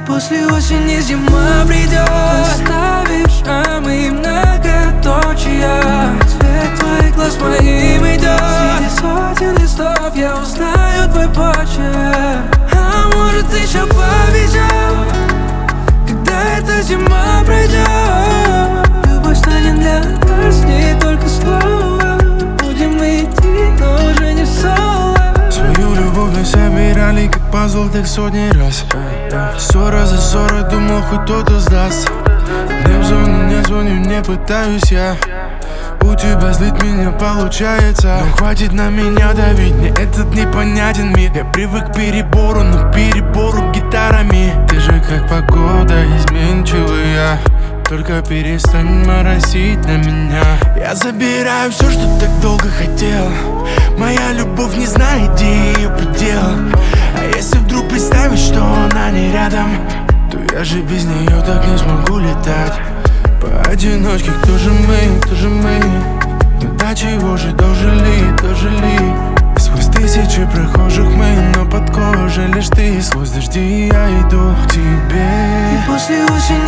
после осени зима придет. Оставишь, а мы многоточия. Цвет твоих глаз моим идет. Среди сотен листов я узнаю твой почерк. А может еще повезет, когда эта зима пройдет. Любовь станет для нас не только слово. Будем мы идти, но уже не соло. Свою любовь мы собирали как пазл так сотни раз. Ссора за ссорой, думал хоть кто-то сдаст. Не в зону, не звоню, не пытаюсь я. У тебя злить меня получается. Но хватит на меня давить, мне этот непонятен мир. Я привык к перебору, но к перебору гитарами. Ты же как погода изменчивая. Только перестань моросить на меня. Я забираю все, что так долго хотел. Моя любовь не знает, где ее предел. А если вдруг представить, что она не рядом, то я же без нее так не смогу летать. Поодиночке, кто же мы, кто же мы? Но до чего же дожили, дожили? Сквозь тысячи прохожих мы, но под кожей лишь ты. Сквозь дожди я иду к тебе. И после осени